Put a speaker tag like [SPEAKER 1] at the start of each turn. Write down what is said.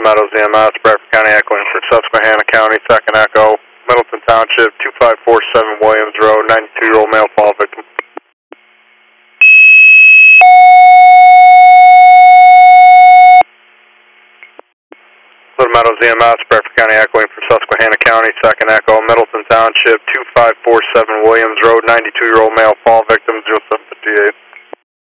[SPEAKER 1] Little Meadows EMS, Bradford County echoing for Susquehanna County, second echo, Middleton Township, 2547 Williams Road, 92-year-old male fall victim. Little Meadows EMS, Bradford County echoing for Susquehanna County, second echo, Middleton Township, 2547 Williams Road, 92-year-old male fall victim, 0758.